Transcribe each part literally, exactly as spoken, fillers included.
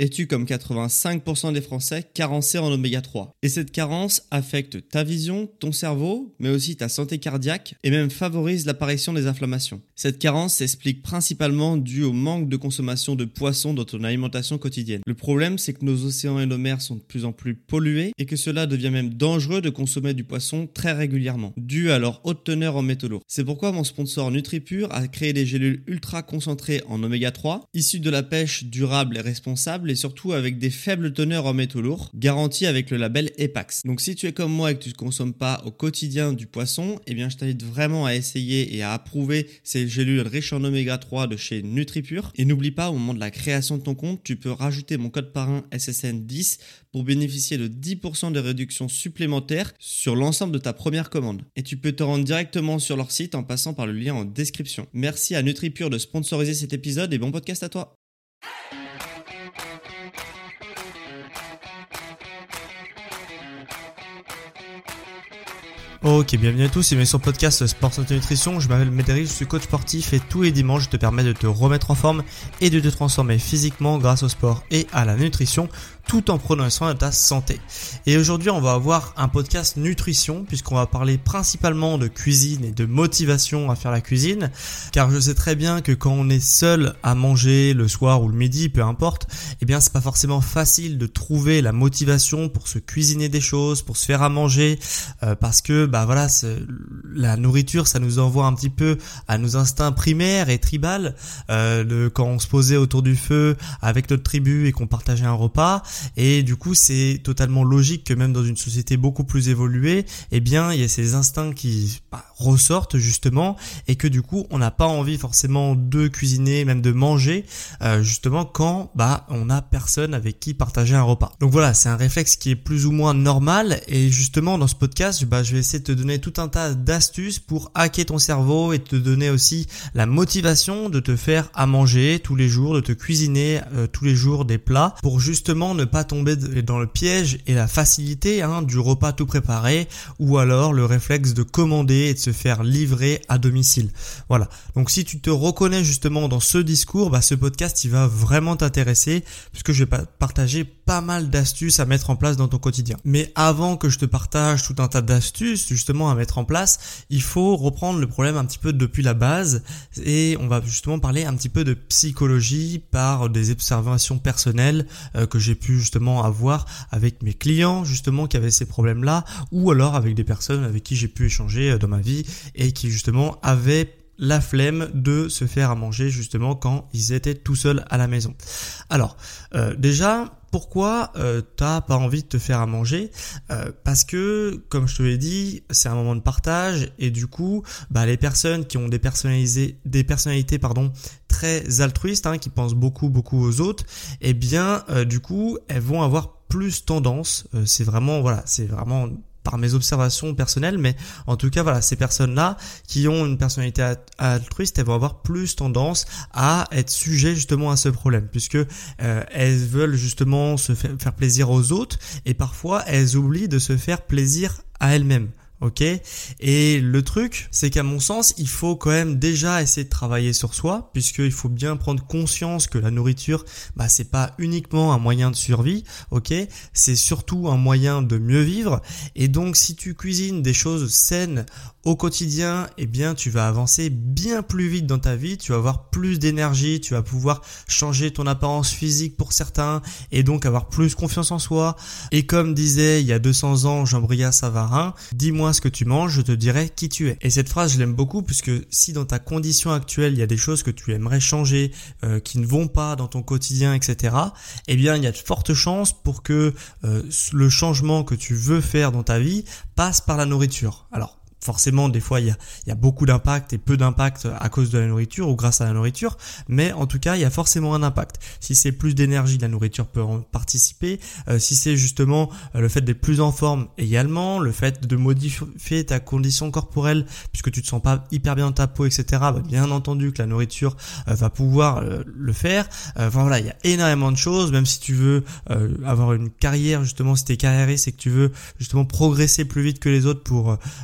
es-tu comme quatre-vingt-cinq pour cent des Français carencé en oméga trois. Et cette carence affecte ta vision, ton cerveau, mais aussi ta santé cardiaque et même favorise l'apparition des inflammations. Cette carence s'explique principalement due au manque de consommation de poissons dans ton alimentation quotidienne. Le problème, c'est que nos océans et nos mers sont de plus en plus pollués et que cela devient même dangereux de consommer du poisson très régulièrement, dû à leur haute teneur en métaux lourds. C'est pourquoi mon sponsor NutriPure a créé des gélules ultra concentrées en oméga trois, issues de la pêche durable et responsable et surtout avec des faibles teneurs en métaux lourds, garanties avec le label EPAX. Donc si tu es comme moi et que tu ne consommes pas au quotidien du poisson, eh bien je t'invite vraiment à essayer et à approuver ces gélules riches en oméga trois de chez NutriPure. Et n'oublie pas, au moment de la création de ton compte, tu peux rajouter mon code parrain S S N dix pour bénéficier de dix pour cent de réduction supplémentaire sur l'ensemble de ta première commande. Et tu peux te rendre directement sur leur site en passant par le lien en description. Merci à NutriPure de sponsoriser cet épisode et bon podcast à toi. Ok, bienvenue à tous, c'est sur le podcast Sport Santé Nutrition. Je m'appelle Médéric, je suis coach sportif et tous les dimanches je te permets de te remettre en forme et de te transformer physiquement grâce au sport et à la nutrition, tout en prenant soin de ta santé. Et aujourd'hui, on va avoir un podcast nutrition puisqu'on va parler principalement de cuisine et de motivation à faire la cuisine, car je sais très bien que quand on est seul à manger le soir ou le midi, peu importe, eh bien c'est pas forcément facile de trouver la motivation pour se cuisiner des choses, pour se faire à manger, euh, parce que bah voilà, la nourriture, ça nous envoie un petit peu à nos instincts primaires et tribales. Euh, le, quand on se posait autour du feu avec notre tribu et qu'on partageait un repas, et du coup, c'est totalement logique que même dans une société beaucoup plus évoluée, eh bien, il y a ces instincts qui bah, ressortent justement, et que du coup, on n'a pas envie forcément de cuisiner, même de manger, euh, justement quand bah on n'a personne avec qui partager un repas. Donc voilà, c'est un réflexe qui est plus ou moins normal, et justement dans ce podcast, bah je vais essayer de te donner tout un tas d'astuces pour hacker ton cerveau et te donner aussi la motivation de te faire à manger tous les jours, de te cuisiner euh, tous les jours des plats pour justement ne pas tomber dans le piège et la facilité hein, du repas tout préparé, ou alors le réflexe de commander et de se faire livrer à domicile. Voilà. Donc si tu te reconnais justement dans ce discours, bah ce podcast il va vraiment t'intéresser puisque je vais partager pas mal d'astuces à mettre en place dans ton quotidien. Mais avant que je te partage tout un tas d'astuces justement à mettre en place, il faut reprendre le problème un petit peu depuis la base, et on va justement parler un petit peu de psychologie par des observations personnelles euh, que j'ai pu justement avoir avec mes clients justement qui avaient ces problèmes-là, ou alors avec des personnes avec qui j'ai pu échanger dans ma vie et qui justement avaient la flemme de se faire à manger justement quand ils étaient tout seuls à la maison. Alors, euh, déjà, pourquoi euh, t'as pas envie de te faire à manger? euh, Parce que, comme je te l'ai dit, c'est un moment de partage, et du coup, bah les personnes qui ont des personnalisés, des personnalités pardon très altruistes, hein, qui pensent beaucoup beaucoup aux autres, eh bien, euh, du coup, elles vont avoir plus tendance. Euh, c'est vraiment voilà, c'est vraiment par mes observations personnelles, mais en tout cas voilà, ces personnes-là qui ont une personnalité altruiste, elles vont avoir plus tendance à être sujets justement à ce problème, puisque euh, elles veulent justement se faire, faire plaisir aux autres, et parfois elles oublient de se faire plaisir à elles-mêmes. Ok, et le truc, c'est qu'à mon sens, il faut quand même déjà essayer de travailler sur soi, puisqu'il faut bien prendre conscience que la nourriture, bah c'est pas uniquement un moyen de survie, ok, c'est surtout un moyen de mieux vivre. Et donc, si tu cuisines des choses saines au quotidien, eh bien, tu vas avancer bien plus vite dans ta vie, tu vas avoir plus d'énergie, tu vas pouvoir changer ton apparence physique pour certains, et donc avoir plus confiance en soi. Et comme disait il y a deux cents ans Jean-Briac Savarin, dis-moi ce que tu manges, je te dirai qui tu es. Et cette phrase, je l'aime beaucoup, puisque si dans ta condition actuelle, il y a des choses que tu aimerais changer, euh, qui ne vont pas dans ton quotidien, et cetera, eh bien, il y a de fortes chances pour que euh, le changement que tu veux faire dans ta vie passe par la nourriture. Alors, forcément, des fois, il y a, il y a beaucoup d'impact et peu d'impact à cause de la nourriture ou grâce à la nourriture, mais en tout cas, il y a forcément un impact. Si c'est plus d'énergie, la nourriture peut en participer. Euh, si c'est justement euh, le fait d'être plus en forme également, le fait de modifier ta condition corporelle puisque tu te sens pas hyper bien dans ta peau, et cetera, bah, bien entendu que la nourriture euh, va pouvoir euh, le faire. Euh, enfin voilà, il y a énormément de choses. Même si tu veux euh, avoir une carrière, justement, si t'es carriériste et que tu veux justement progresser plus vite que les autres pour euh, mettre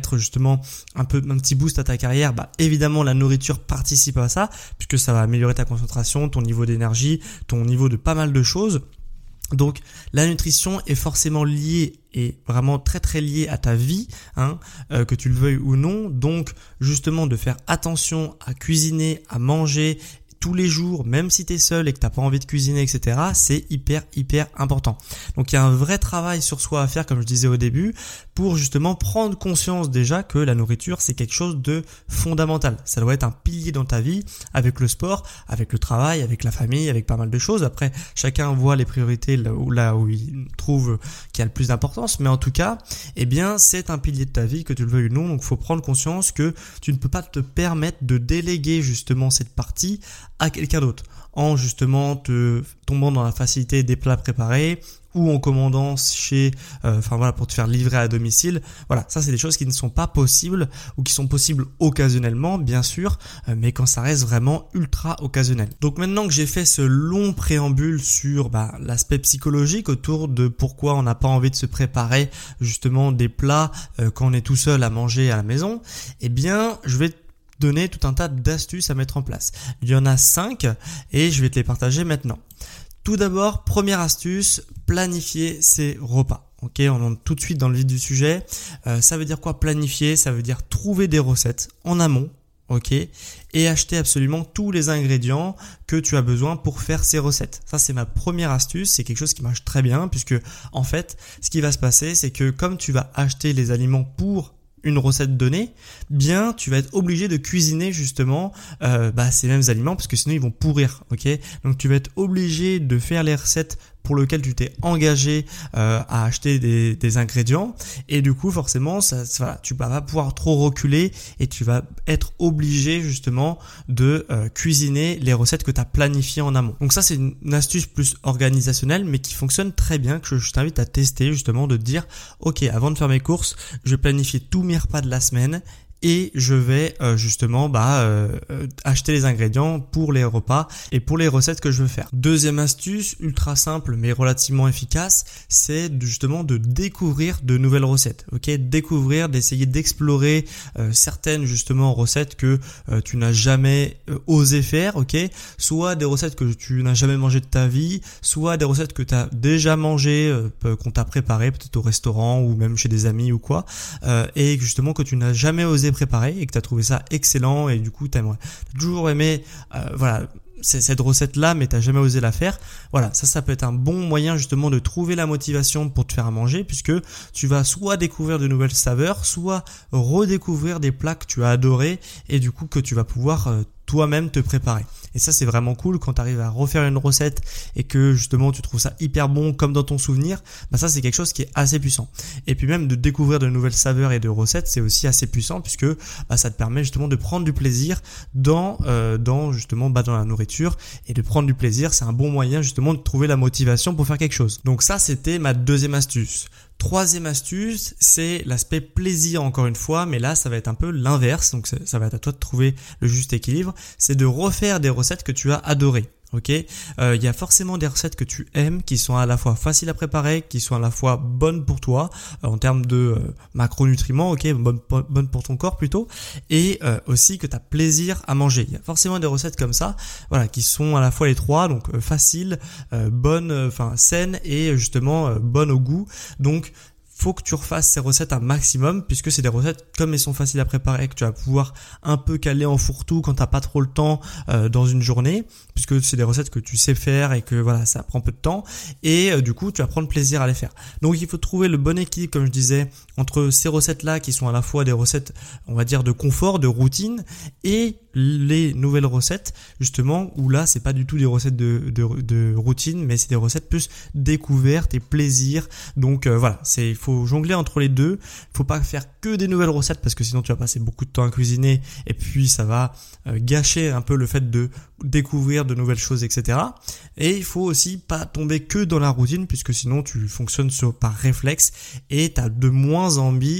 mettre justement un peu un petit boost à ta carrière, bah évidemment la nourriture participe à ça puisque ça va améliorer ta concentration, ton niveau d'énergie, ton niveau de pas mal de choses. Donc la nutrition est forcément liée et vraiment très très liée à ta vie, hein, euh, que tu le veuilles ou non. Donc justement de faire attention à cuisiner, à manger tous les jours, même si tu es seul et que tu n'as pas envie de cuisiner, et cetera, c'est hyper, hyper important. Donc, il y a un vrai travail sur soi à faire, comme je disais au début, pour justement prendre conscience déjà que la nourriture, c'est quelque chose de fondamental. Ça doit être un pilier dans ta vie, avec le sport, avec le travail, avec la famille, avec pas mal de choses. Après, chacun voit les priorités là où, là où il trouve qu'il y a le plus d'importance. Mais en tout cas, eh bien, c'est un pilier de ta vie, que tu le veuilles ou non. Donc, il faut prendre conscience que tu ne peux pas te permettre de déléguer justement cette partie à quelqu'un d'autre, en justement te tombant dans la facilité des plats préparés ou en commandant chez, euh, enfin voilà, pour te faire livrer à domicile. Voilà, ça c'est des choses qui ne sont pas possibles ou qui sont possibles occasionnellement, bien sûr, euh, mais quand ça reste vraiment ultra occasionnel. Donc maintenant que j'ai fait ce long préambule sur bah, l'aspect psychologique autour de pourquoi on n'a pas envie de se préparer justement des plats euh, quand on est tout seul à manger à la maison, eh bien je vais donner tout un tas d'astuces à mettre en place. Il y en a cinq et je vais te les partager maintenant. Tout d'abord, première astuce, planifier ses repas. Ok, on entre tout de suite dans le vif du sujet. Euh, ça veut dire quoi planifier? Ça veut dire trouver des recettes en amont. Ok, et acheter absolument tous les ingrédients que tu as besoin pour faire ces recettes. Ça, c'est ma première astuce. C'est quelque chose qui marche très bien puisque en fait, ce qui va se passer, c'est que comme tu vas acheter les aliments pour une recette donnée, bien tu vas être obligé de cuisiner justement euh, bah, ces mêmes aliments parce que sinon ils vont pourrir. Ok, donc tu vas être obligé de faire les recettes pour lesquelles tu t'es engagé euh, à acheter des, des ingrédients et du coup forcément ça, ça, voilà, tu vas pas pouvoir trop reculer et tu vas être obligé justement de euh, cuisiner les recettes que tu as planifiées en amont. Donc ça c'est une, une astuce plus organisationnelle mais qui fonctionne très bien, que je, je t'invite à tester justement, de te dire ok, avant de faire mes courses, je vais planifier tous mes repas de la semaine et je vais euh, justement bah, euh, acheter les ingrédients pour les repas et pour les recettes que je veux faire. Deuxième astuce, ultra simple mais relativement efficace, c'est de, justement de découvrir de nouvelles recettes. Ok, découvrir, d'essayer d'explorer euh, certaines justement recettes que euh, tu n'as jamais euh, osé faire. Ok, soit des recettes que tu n'as jamais mangé de ta vie, soit des recettes que tu as déjà mangées, euh, qu'on t'a préparées peut-être au restaurant ou même chez des amis ou quoi, euh, et justement que tu n'as jamais osé préparé et que tu as trouvé ça excellent et du coup tu as toujours aimé euh, voilà c'est cette recette là mais tu n'as jamais osé la faire. Voilà, ça ça peut être un bon moyen justement de trouver la motivation pour te faire à manger, puisque tu vas soit découvrir de nouvelles saveurs, soit redécouvrir des plats que tu as adorés et du coup que tu vas pouvoir euh, toi-même te préparer. Et ça c'est vraiment cool quand tu arrives à refaire une recette et que justement tu trouves ça hyper bon comme dans ton souvenir. Bah ça c'est quelque chose qui est assez puissant. Et puis même de découvrir de nouvelles saveurs et de recettes, c'est aussi assez puissant puisque bah, ça te permet justement de prendre du plaisir dans euh, dans justement bah, dans la nourriture, et de prendre du plaisir, c'est un bon moyen justement de trouver la motivation pour faire quelque chose. Donc ça c'était ma deuxième astuce. Troisième astuce, c'est l'aspect plaisir encore une fois, mais là ça va être un peu l'inverse, donc ça, ça va être à toi de trouver le juste équilibre, c'est de refaire des recettes que tu as adorées. Ok, euh, il y a forcément des recettes que tu aimes, qui sont à la fois faciles à préparer, qui sont à la fois bonnes pour toi euh, en termes de euh, macronutriments, ok, bonnes bonne pour ton corps plutôt, et euh, aussi que tu as plaisir à manger. Il y a forcément des recettes comme ça, voilà, qui sont à la fois les trois, donc euh, faciles, euh, bonnes, enfin euh, saines et justement euh, bonnes au goût. Donc faut que tu refasses ces recettes un maximum, puisque c'est des recettes, comme elles sont faciles à préparer, que tu vas pouvoir un peu caler en fourre-tout quand t'as pas trop le temps euh, dans une journée, puisque c'est des recettes que tu sais faire et que voilà, ça prend peu de temps, et euh, du coup tu vas prendre plaisir à les faire. Donc il faut trouver le bon équilibre, comme je disais, entre ces recettes-là qui sont à la fois des recettes, on va dire, de confort, de routine, et les nouvelles recettes, justement, où là c'est pas du tout des recettes de, de, de routine, mais c'est des recettes plus découvertes et plaisir. Donc euh, voilà, c'est il faut jongler entre les deux. Il faut pas faire que des nouvelles recettes parce que sinon tu vas passer beaucoup de temps à cuisiner et puis ça va euh, gâcher un peu le fait de découvrir de nouvelles choses, et cetera. Et il faut aussi pas tomber que dans la routine, puisque sinon tu fonctionnes sur, par réflexe, et tu as de moins envie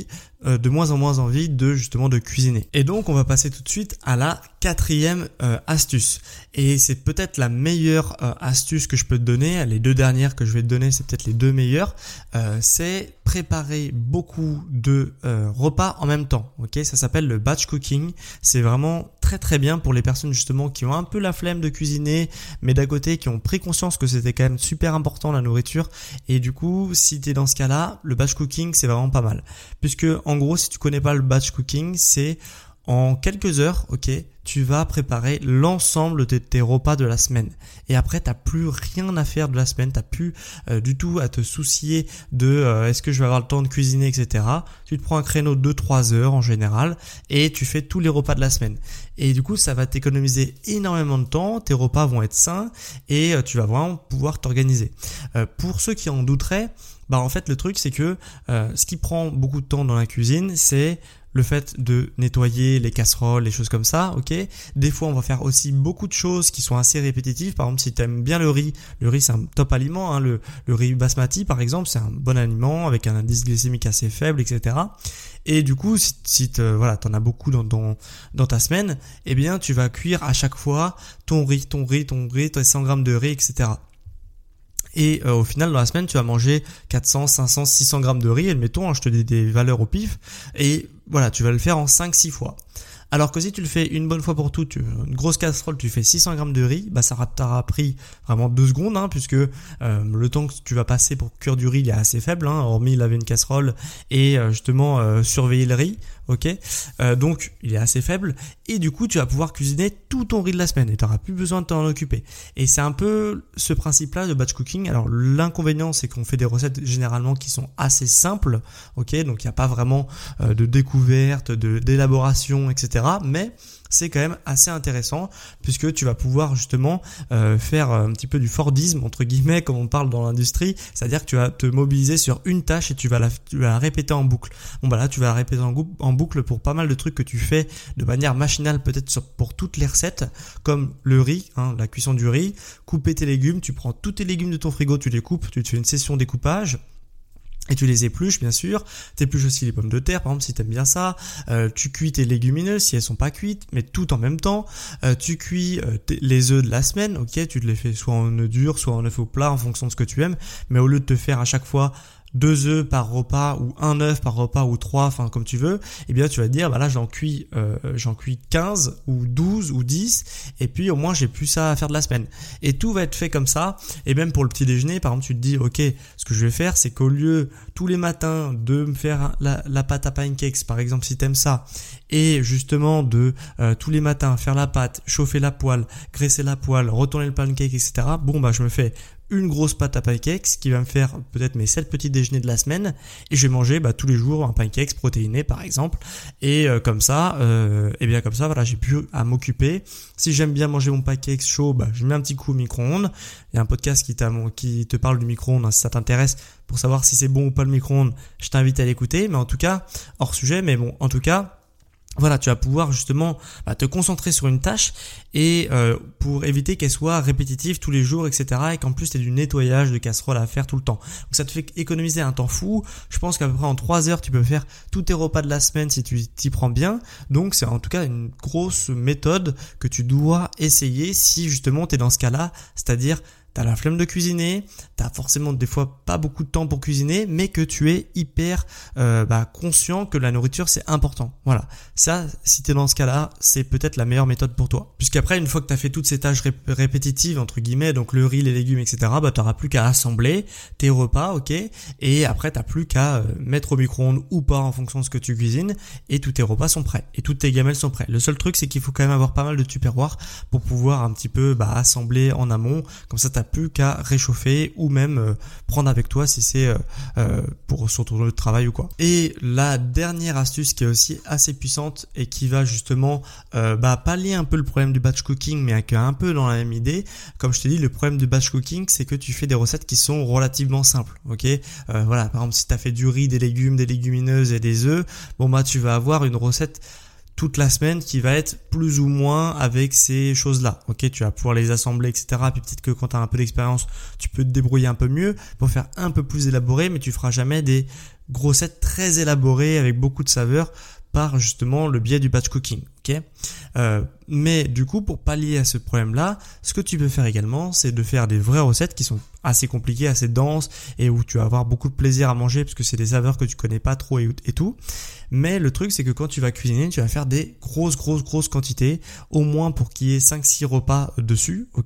euh, de moins en moins envie de justement de cuisiner. Et donc on va passer tout de suite à la quatrième euh, astuce. Et c'est peut-être la meilleure euh, astuce que je peux te donner. Les deux dernières que je vais te donner, c'est peut-être les deux meilleures. Euh, c'est préparer beaucoup de euh, repas en même temps. Ok, ça s'appelle le batch cooking. C'est vraiment très très bien pour les personnes justement qui ont un peu la flemme de cuisiner, mais d'à côté qui ont pris conscience que c'était quand même super important la nourriture. Et du coup, si tu es dans ce cas-là, le batch cooking c'est vraiment pas mal. Puisque en gros, si tu connais pas le batch cooking, c'est en quelques heures, ok, tu vas préparer l'ensemble de tes repas de la semaine. Et après, t'as plus rien à faire de la semaine, t'as plus euh, du tout à te soucier de euh, est-ce que je vais avoir le temps de cuisiner, et cetera. Tu te prends un créneau de trois heures en général et tu fais tous les repas de la semaine. Et du coup, ça va t'économiser énormément de temps, tes repas vont être sains et euh, tu vas vraiment pouvoir t'organiser. Euh, pour ceux qui en douteraient, bah en fait le truc c'est que euh, ce qui prend beaucoup de temps dans la cuisine, c'est le fait de nettoyer les casseroles, les choses comme ça, ok. Des fois, on va faire aussi beaucoup de choses qui sont assez répétitives. Par exemple, si tu aimes bien le riz, le riz c'est un top aliment, hein. le, le riz basmati par exemple, c'est un bon aliment avec un indice glycémique assez faible, et cetera. Et du coup, si, si te, voilà, t'en as beaucoup dans, dans, dans ta semaine, eh bien, tu vas cuire à chaque fois ton riz, ton riz, ton riz, tes cent grammes de riz, et cetera. Et euh, au final, dans la semaine, tu vas manger quatre cents, cinq cents, six cents grammes de riz. Admettons, hein, je te dis des valeurs au pif. Et voilà, tu vas le faire en cinq six fois. Alors que si tu le fais une bonne fois pour toutes, tu, une grosse casserole, tu fais six cents grammes de riz, bah ça t'aura pris vraiment deux secondes, hein, puisque euh, le temps que tu vas passer pour cuire du riz, il est assez faible, hein, hormis laver une casserole et euh, justement euh, surveiller le riz, ok. Euh, donc il est assez faible et du coup tu vas pouvoir cuisiner tout ton riz de la semaine et tu n'auras plus besoin de t'en occuper. Et c'est un peu ce principe-là de batch cooking. Alors l'inconvénient, c'est qu'on fait des recettes généralement qui sont assez simples, ok. Donc il n'y a pas vraiment euh, de découverte, de d'élaboration, et cetera. Mais c'est quand même assez intéressant puisque tu vas pouvoir justement euh, faire un petit peu du Fordisme entre guillemets comme on parle dans l'industrie, c'est-à-dire que tu vas te mobiliser sur une tâche et tu vas la, tu vas la répéter en boucle. Bon bah là tu vas la répéter en, gou- en boucle pour pas mal de trucs que tu fais de manière machinale peut-être sur, pour toutes les recettes comme le riz, hein, la cuisson du riz, couper tes légumes, tu prends tous tes légumes de ton frigo, tu les coupes, tu te fais une session découpage. Et tu les épluches bien sûr, t'épluches aussi les pommes de terre par exemple si t'aimes bien ça, euh, tu cuis tes légumineuses si elles sont pas cuites, mais tout en même temps, euh, tu cuis euh, t- les œufs de la semaine, ok, tu te les fais soit en œufs durs, soit en œufs au plat en fonction de ce que tu aimes, mais au lieu de te faire à chaque fois deux œufs par repas ou un œuf par repas ou trois, enfin comme tu veux, eh bien tu vas te dire bah là j'en cuis euh, j'en cuis quinze ou douze ou dix et puis au moins j'ai plus ça à faire de la semaine. Et tout va être fait comme ça. Et même pour le petit déjeuner, par exemple, tu te dis OK, ce que je vais faire, c'est qu'au lieu tous les matins de me faire la, la pâte à pancakes par exemple si t'aimes ça, et justement de euh, tous les matins faire la pâte, chauffer la poêle, graisser la poêle, retourner le pancake, et cetera. Bon bah je me fais une grosse pâte à pancakes qui va me faire peut-être mes sept petits déjeuners de la semaine et je vais manger bah, tous les jours un pancakes protéiné par exemple et euh, comme ça euh, et bien comme ça voilà j'ai plus à m'occuper. Si j'aime bien manger mon pancakes chaud, bah je mets un petit coup au micro-ondes. Il y a un podcast qui, t'a, qui te parle du micro-ondes, hein, si ça t'intéresse pour savoir si c'est bon ou pas le micro-ondes, je t'invite à l'écouter, mais en tout cas hors sujet, mais bon en tout cas voilà, tu vas pouvoir justement bah, te concentrer sur une tâche et euh, pour éviter qu'elle soit répétitive tous les jours, et cetera. Et qu'en plus, tu aies du nettoyage de casserole à faire tout le temps. Donc ça te fait économiser un temps fou. Je pense qu'à peu près en trois heures, tu peux faire tous tes repas de la semaine si tu t'y prends bien. Donc c'est en tout cas une grosse méthode que tu dois essayer si justement tu es dans ce cas-là, c'est-à-dire t'as la flemme de cuisiner, t'as forcément des fois pas beaucoup de temps pour cuisiner, mais que tu es hyper euh, bah, conscient que la nourriture c'est important. Voilà, ça, si t'es dans ce cas-là, c'est peut-être la meilleure méthode pour toi. Puisqu'après, une fois que t'as fait toutes ces tâches rép- répétitives entre guillemets, donc le riz, les légumes, et cetera, bah t'auras plus qu'à assembler tes repas, ok, et après t'as plus qu'à euh, mettre au micro-ondes ou pas en fonction de ce que tu cuisines, et tous tes repas sont prêts, et toutes tes gamelles sont prêtes. Le seul truc, c'est qu'il faut quand même avoir pas mal de tupperware pour pouvoir un petit peu bah, assembler en amont, comme ça t'as plus qu'à réchauffer ou même euh, prendre avec toi si c'est euh, euh, pour sur ton lieu de travail ou quoi. Et la dernière astuce qui est aussi assez puissante et qui va justement euh, bah, pallier un peu le problème du batch cooking mais qui est un peu dans la même idée. Comme je t'ai dit, le problème du batch cooking, c'est que tu fais des recettes qui sont relativement simples, ok. Euh, voilà, par exemple si tu as fait du riz, des légumes, des légumineuses et des œufs, bon bah tu vas avoir une recette toute la semaine qui va être plus ou moins avec ces choses-là. Ok, tu vas pouvoir les assembler, et cetera. Puis peut-être que quand tu as un peu d'expérience, tu peux te débrouiller un peu mieux pour faire un peu plus élaboré, mais tu feras jamais des grosses recettes très élaborées avec beaucoup de saveurs par justement le biais du batch cooking. Ok, euh, mais du coup, pour pallier à ce problème-là, ce que tu peux faire également, c'est de faire des vraies recettes qui sont assez compliquées, assez denses et où tu vas avoir beaucoup de plaisir à manger parce que c'est des saveurs que tu connais pas trop et, et tout. Mais le truc, c'est que quand tu vas cuisiner, tu vas faire des grosses, grosses, grosses quantités, au moins pour qu'il y ait cinq six repas dessus, ok ?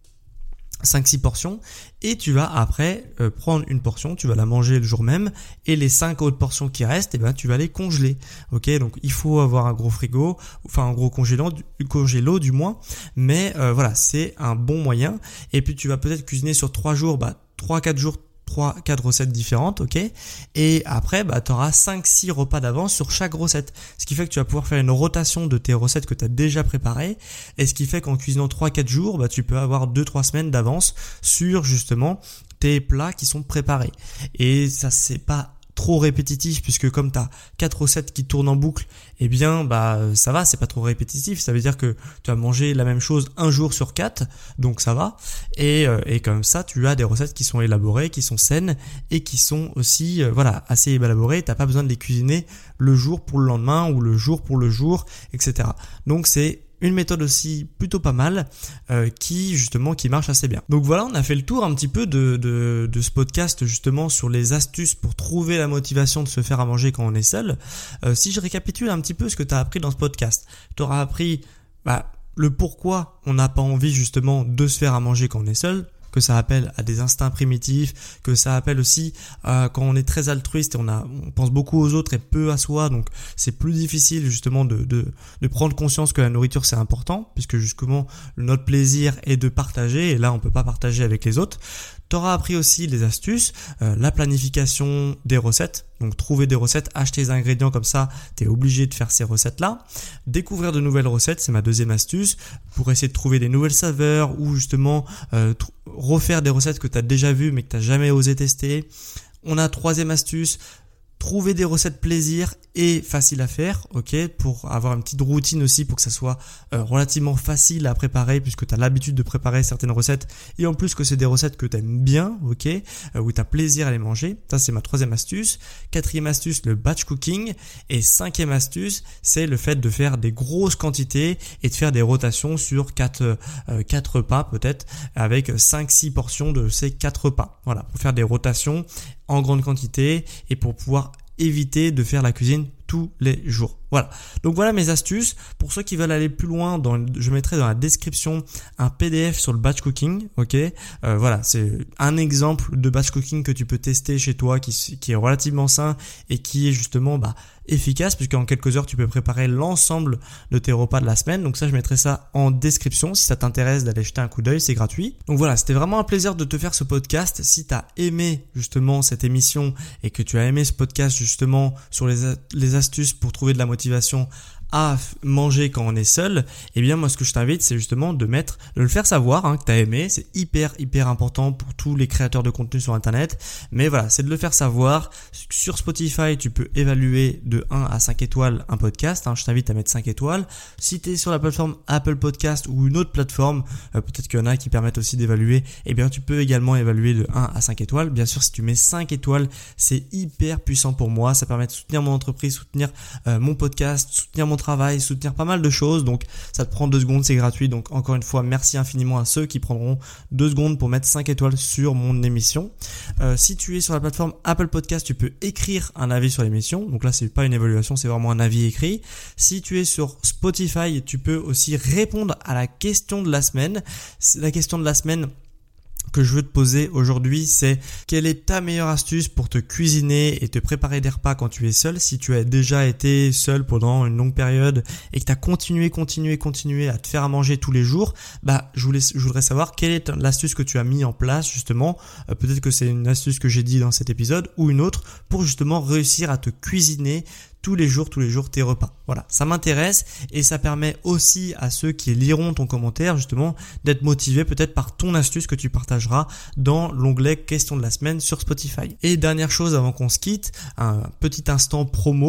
cinq six portions, et tu vas après euh, prendre une portion, tu vas la manger le jour même, et les cinq autres portions qui restent, eh ben tu vas les congeler. Ok, donc il faut avoir un gros frigo, enfin un gros congélo, du, congélo du moins, mais euh, voilà, c'est un bon moyen. Et puis tu vas peut-être cuisiner sur trois jours, bah trois quatre jours, trois quatre recettes différentes, ok, et après bah tu auras cinq six repas d'avance sur chaque recette, ce qui fait que tu vas pouvoir faire une rotation de tes recettes que tu as déjà préparées, et ce qui fait qu'en cuisinant trois quatre jours, bah tu peux avoir deux trois semaines d'avance sur justement tes plats qui sont préparés. Et ça, c'est pas trop répétitif puisque comme tu as quatre recettes qui tournent en boucle, eh bien bah ça va, c'est pas trop répétitif, ça veut dire que tu vas manger la même chose un jour sur quatre, donc ça va, et euh, et comme ça tu as des recettes qui sont élaborées, qui sont saines et qui sont aussi euh, voilà, assez élaborées, t'as pas besoin de les cuisiner le jour pour le lendemain ou le jour pour le jour, et cetera. Donc c'est une méthode aussi plutôt pas mal euh, qui justement qui marche assez bien. Donc voilà, on a fait le tour un petit peu de, de, de ce podcast justement sur les astuces pour trouver la motivation de se faire à manger quand on est seul. Euh, si je récapitule un petit peu ce que tu as appris dans ce podcast, tu auras appris bah, le pourquoi on n'a pas envie justement de se faire à manger quand on est seul, que ça appelle à des instincts primitifs, que ça appelle aussi euh, quand on est très altruiste et on a, on pense beaucoup aux autres et peu à soi, donc c'est plus difficile justement de, de, de prendre conscience que la nourriture c'est important, puisque justement notre plaisir est de partager et là on peut pas partager avec les autres. T'auras appris aussi les astuces, euh, la planification des recettes, donc trouver des recettes, acheter les ingrédients comme ça, t'es obligé de faire ces recettes-là. Découvrir de nouvelles recettes, c'est ma deuxième astuce, pour essayer de trouver des nouvelles saveurs ou justement euh, tr- refaire des recettes que t'as déjà vues mais que t'as jamais osé tester. On a troisième astuce, trouver des recettes plaisir et faciles à faire, ok, pour avoir une petite routine aussi pour que ça soit euh, relativement facile à préparer puisque tu as l'habitude de préparer certaines recettes et en plus que c'est des recettes que tu aimes bien, ok, euh, où tu as plaisir à les manger. Ça, c'est ma troisième astuce. Quatrième astuce, le batch cooking. Et cinquième astuce, c'est le fait de faire des grosses quantités et de faire des rotations sur quatre, euh, quatre repas peut-être avec cinq six portions de ces quatre repas. Voilà, pour faire des rotations en grande quantité et pour pouvoir éviter de faire la cuisine tous les jours. Voilà. Donc voilà mes astuces. Pour ceux qui veulent aller plus loin, dans, je mettrai dans la description un P D F sur le batch cooking. Ok. Euh, voilà, c'est un exemple de batch cooking que tu peux tester chez toi, qui, qui est relativement sain et qui est justement bah, efficace puisqu'en quelques heures tu peux préparer l'ensemble de tes repas de la semaine. Donc ça, je mettrai ça en description si ça t'intéresse d'aller jeter un coup d'œil, c'est gratuit. Donc voilà, c'était vraiment un plaisir de te faire ce podcast. Si tu as aimé justement cette émission et que tu as aimé ce podcast justement sur les, les astuces pour trouver de la motivation à manger quand on est seul, eh bien moi ce que je t'invite c'est justement de mettre, de le faire savoir hein, que t'as aimé, c'est hyper hyper important pour tous les créateurs de contenu sur internet, mais voilà, c'est de le faire savoir. Sur Spotify tu peux évaluer de un à cinq étoiles un podcast, hein, je t'invite à mettre cinq étoiles. Si t'es sur la plateforme Apple Podcast ou une autre plateforme, euh, peut-être qu'il y en a qui permettent aussi d'évaluer, eh bien tu peux également évaluer de un à cinq étoiles. Bien sûr si tu mets cinq étoiles c'est hyper puissant pour moi, ça permet de soutenir mon entreprise, soutenir euh, mon podcast, soutenir mon travail, soutenir pas mal de choses, donc ça te prend deux secondes, c'est gratuit. Donc encore une fois, merci infiniment à ceux qui prendront deux secondes pour mettre cinq étoiles sur mon émission. Euh, si tu es sur la plateforme Apple Podcast, tu peux écrire un avis sur l'émission, donc là c'est pas une évaluation, c'est vraiment un avis écrit. Si tu es sur Spotify, tu peux aussi répondre à la question de la semaine. La question de la semaine que je veux te poser aujourd'hui, c'est quelle est ta meilleure astuce pour te cuisiner et te préparer des repas quand tu es seul? Si tu as déjà été seul pendant une longue période et que tu as continué, continué, continué à te faire à manger tous les jours, bah je voulais, je voudrais savoir quelle est l'astuce que tu as mis en place justement. Euh, peut-être que c'est une astuce que j'ai dit dans cet épisode ou une autre pour justement réussir à te cuisiner tous les jours, tous les jours tes repas. Voilà, ça m'intéresse et ça permet aussi à ceux qui liront ton commentaire justement d'être motivés peut-être par ton astuce que tu partageras dans l'onglet questions de la semaine sur Spotify. Et dernière chose avant qu'on se quitte, un petit instant promo.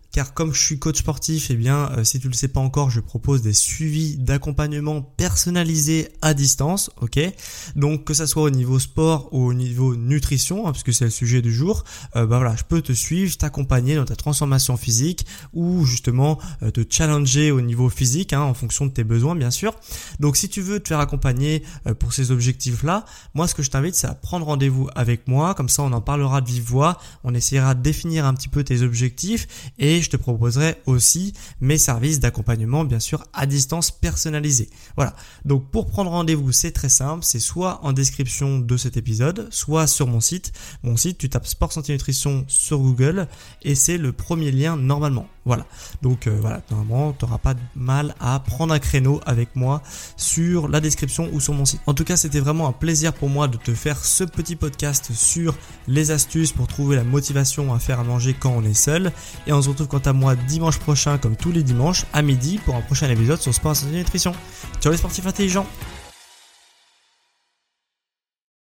car comme je suis coach sportif, eh bien, euh, si tu le sais pas encore, je propose des suivis d'accompagnement personnalisés à distance, ok? Donc, que ça soit au niveau sport ou au niveau nutrition, hein, puisque c'est le sujet du jour, euh, bah voilà, je peux te suivre, t'accompagner dans ta transformation physique ou justement euh, te challenger au niveau physique, hein, en fonction de tes besoins, bien sûr. Donc, si tu veux te faire accompagner euh, pour ces objectifs-là, moi, ce que je t'invite, c'est à prendre rendez-vous avec moi, comme ça, on en parlera de vive voix, on essaiera de définir un petit peu tes objectifs et je te proposerai aussi mes services d'accompagnement, bien sûr, à distance personnalisés. Voilà. Donc, pour prendre rendez-vous, c'est très simple. C'est soit en description de cet épisode, soit sur mon site. Mon site, tu tapes Sport Santé Nutrition sur Google et c'est le premier lien normalement. Voilà. Donc, euh, voilà. Normalement, tu n'auras pas de mal à prendre un créneau avec moi sur la description ou sur mon site. En tout cas, c'était vraiment un plaisir pour moi de te faire ce petit podcast sur les astuces pour trouver la motivation à faire à manger quand on est seul. Et on se retrouve quant à moi dimanche prochain, comme tous les dimanches, à midi, pour un prochain épisode sur Sport Santé Nutrition. Ciao les sportifs intelligents!